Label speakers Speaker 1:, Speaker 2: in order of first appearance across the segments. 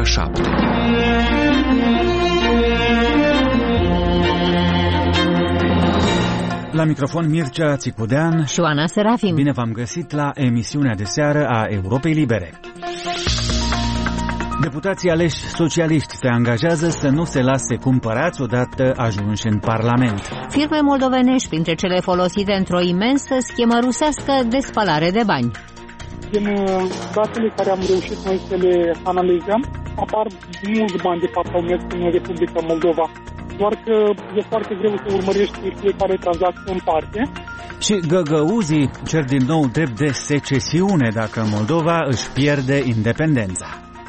Speaker 1: ora 7.
Speaker 2: La microfon Mircea Țicudean
Speaker 3: și Oana Serafim.
Speaker 2: Bine v-am găsit la emisiunea de seară a Europei Libere. Deputații aleși socialiști se angajează să nu se lase cumpărați odată ajunși în Parlament.
Speaker 3: Firme moldovenești printre cele folosite într-o imensă schemă rusească de spălare de bani.
Speaker 4: Din datele care am reușit noi să le analizăm, apar mulți bani de fapt au mers în Republica Moldova. Doar că e foarte greu să urmărești fiecare tranzacție în parte.
Speaker 2: Și găgăuzii cer din nou drept de secesiune dacă Moldova își pierde independența.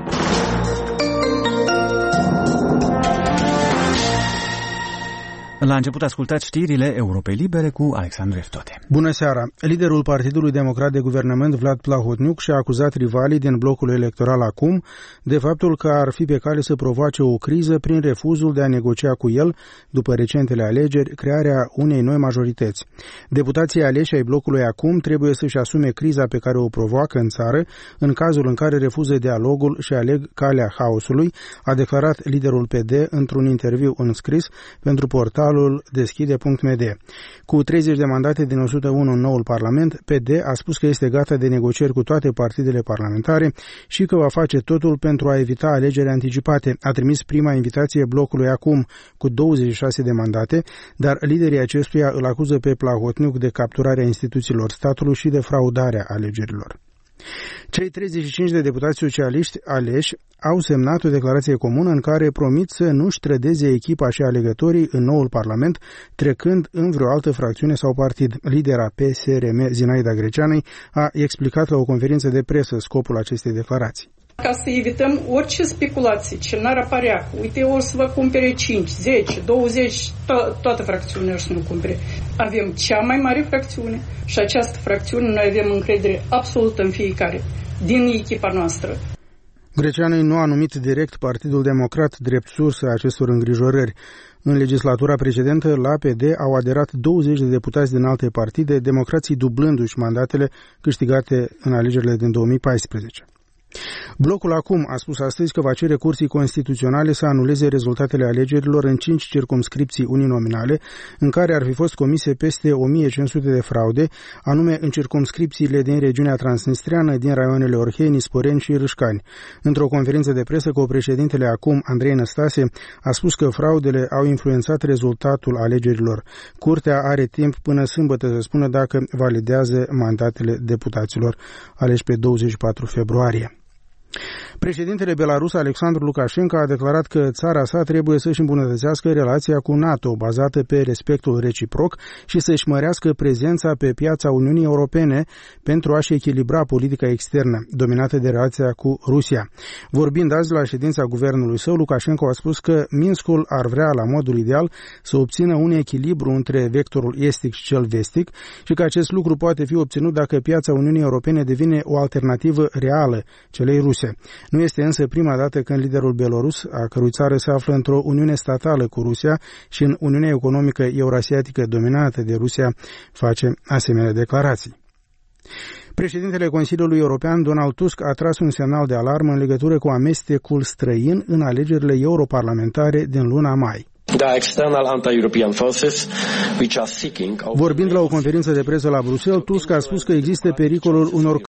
Speaker 2: La început ascultați știrile Europei Libere cu Alexandru Eftote.
Speaker 5: Bună seara! Liderul Partidului Democrat de Guvernământ, Vlad Plahotniuc, și-a acuzat rivalii din blocul electoral acum de faptul că ar fi pe cale să provoace o criză prin refuzul de a negocia cu el, după recentele alegeri, crearea unei noi majorități. Deputații aleși ai blocului acum trebuie să-și asume criza pe care o provoacă în țară în cazul în care refuză dialogul și aleg calea haosului, a declarat liderul PD într-un interviu înscris pentru portalul deschide.md. Cu 30 de mandate din 101 în noul Parlament, PD a spus că este gata de negocieri cu toate partidele parlamentare și că va face totul pentru a evita alegeri anticipate. A trimis prima invitație blocului acum cu 26 de mandate, dar liderii acestuia îl acuză pe Plahotniuc de capturarea instituțiilor statului și de fraudarea alegerilor. Cei 35 de deputați socialiști aleși au semnat o declarație comună în care promit să nu-și trădeze echipa și alegătorii în noul Parlament, trecând în vreo altă fracțiune sau partid. Lidera PSRM, Zinaida Greceanei, a explicat la o conferință de presă scopul acestei declarații.
Speaker 6: Ca să evităm orice speculații ce n-ar apărea. Uite, o să vă cumpere 5, 10, 20, toată fracțiunea o să nu cumpere. Avem cea mai mare fracțiune și această fracțiune noi avem încredere absolută în fiecare din echipa noastră.
Speaker 5: Greceanei nu a numit direct Partidul Democrat drept sursă a acestor îngrijorări. În legislatura precedentă, la PD au aderat 20 de deputați din alte partide, democrații dublându-și mandatele câștigate în alegerile din 2014. Blocul acum a spus astăzi că va cere Curții Constituționale să anuleze rezultatele alegerilor în 5 circumscripții uninominale, în care ar fi fost comise peste 1500 de fraude, anume în circumscripțiile din regiunea transnistreană, din raioanele Orheni, Sporeni și Râșcani. Într-o conferință de presă, co-președintele acum, Andrei Năstase, a spus că fraudele au influențat rezultatul alegerilor. Curtea are timp până sâmbătă să spună dacă validează mandatele deputaților aleși pe 24 februarie. Președintele belarus Alexandru Lukashenko a declarat că țara sa trebuie să-și îmbunătățească relația cu NATO, bazată pe respectul reciproc, și să-și mărească prezența pe piața Uniunii Europene pentru a-și echilibra politica externă, dominată de relația cu Rusia. Vorbind azi la ședința guvernului său, Lukashenko a spus că Minskul ar vrea, la modul ideal, să obțină un echilibru între vectorul estic și cel vestic și că acest lucru poate fi obținut dacă piața Uniunii Europene devine o alternativă reală celei ruse. Nu este însă prima dată când liderul belorus, a cărui țară se află într-o uniune statală cu Rusia și în Uniunea Economică Eurasiatică dominată de Rusia, face asemenea declarații. Președintele Consiliului European, Donald Tusk, a tras un semnal de alarmă în legătură cu amestecul străin în alegerile europarlamentare din luna mai. Vorbind la o conferință de presă la Bruxelles, Tusk a spus că există pericolul unor